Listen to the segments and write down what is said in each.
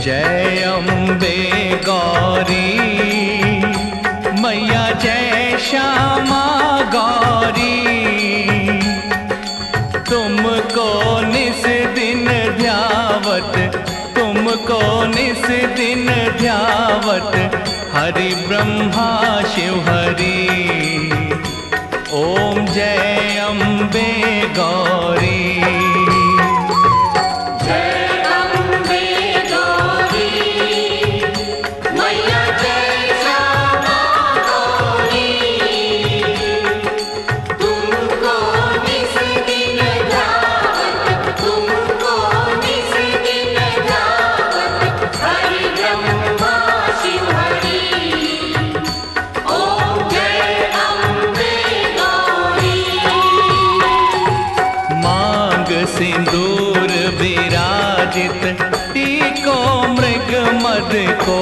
जय अम्बे गौरी मैया, जय श्यामा गौरी। तुमको निस दिन ध्यावत, तुमको निस दिन ध्यावत, हरि ब्रह्मा शिव हरि। ओम जय अम्बे गौरी। सिंदूर विराजित, टीको मृग मद को,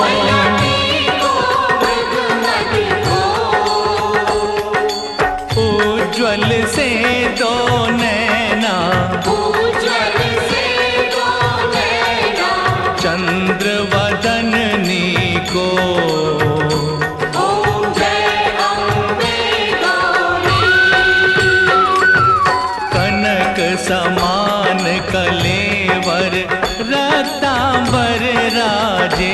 उज्ज्वल से दो नैना, चंद्र वदननी को। समान कलेवर रक्तांबर राजे,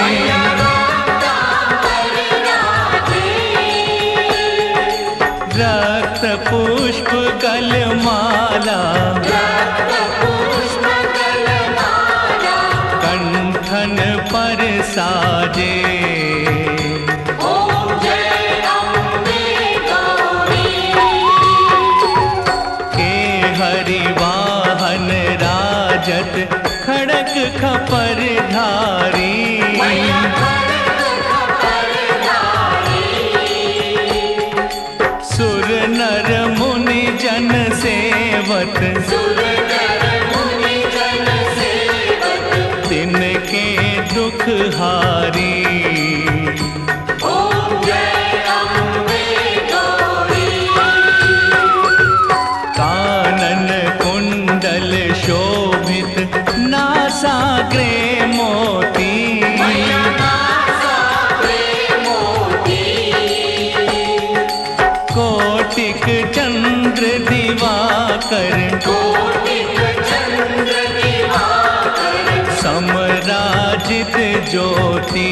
रक्त पुष्प कलमाला, कंठन पर साजे। हरिवाहन राजत, खड़क खपर धारी, सुर नर मुनि जन सेवत, तिनके दुख हारी। शोभित नासाग्रे मोती, कोटिक चंद्र दिवाकर, समराजित ज्योति।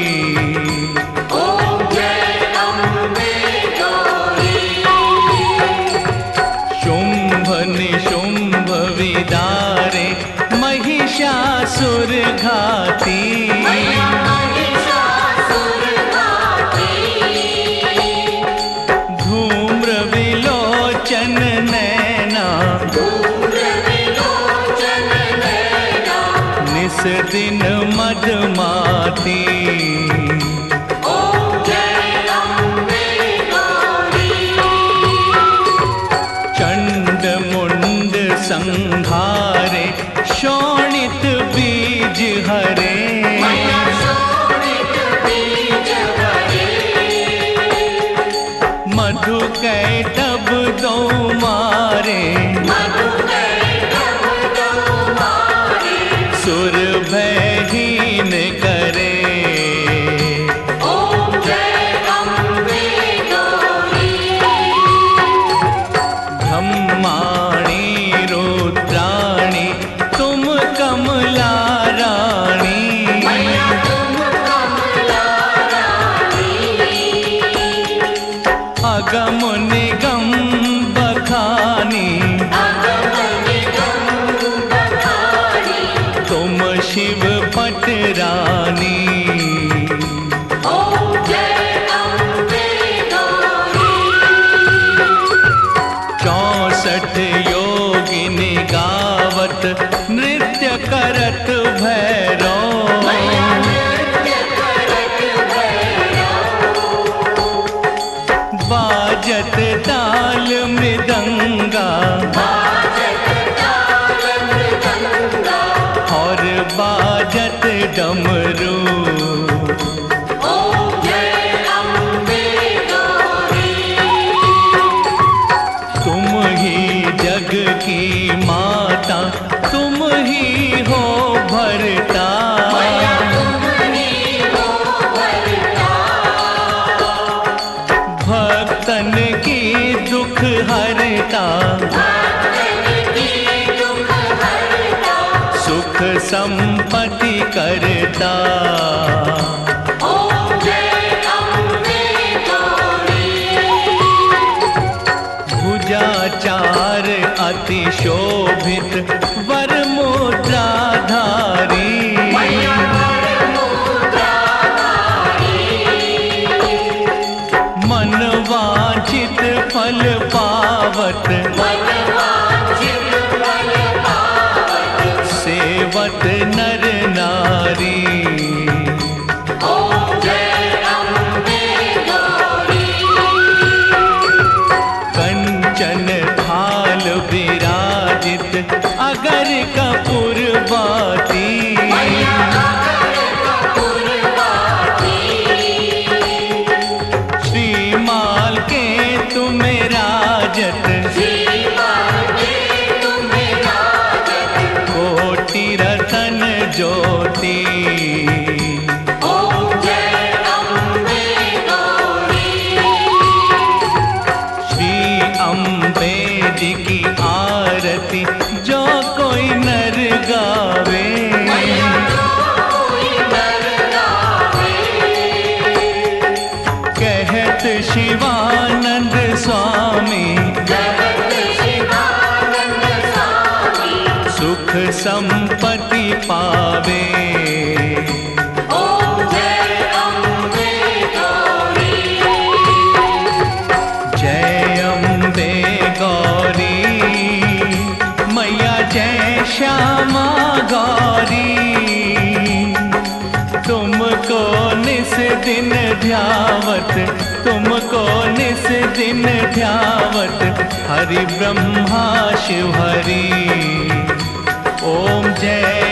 शुंभ निशुंभ विदारे, महिषासुर घाती, धूम्र विलोचन नैना, निस दिन मधुमाती। संहारे शोणित बीज हरे, मधु कैटभ दो मारे, सुर भयहीन करे। ब्रह्माणी रुद्राणी, तुम कमला रानी, अगम निगम बखानी, तुम शिव पटरानी। 64 योगिनी गावत, नृत्य करत भैरव, बाजत ताल मृदंगा, और बाजत डमरू। जग की माता तुम ही हो भरता, संपत्ति करता। ओम जय अम्बे गौरी। भुजाचार अति शोभित वर मुद्राधारी। मन वांछित फल पावत, सेवत नर नारी। ओम जय अम्बे गौरी। कंचन थाल विराजित अगर कपूर बाती। श्रीमाल के तुम्हें राजत, कोटि रतन ज्योति। ओम जय अम्बे गौरी। श्री अम्बे जी की आरती जो कोई नर गावे। कहत शिवानंद स्वामी, सुख संपत्ति पावे। ओम जय अम्बे गौरी। जय अम्बे गौरी मैया, जय श्यामा गौरी। तुमको निस दिन ध्यावत, तुमको निस दिन ध्यावत हरि ब्रह्मा शिव हरि। ओम जय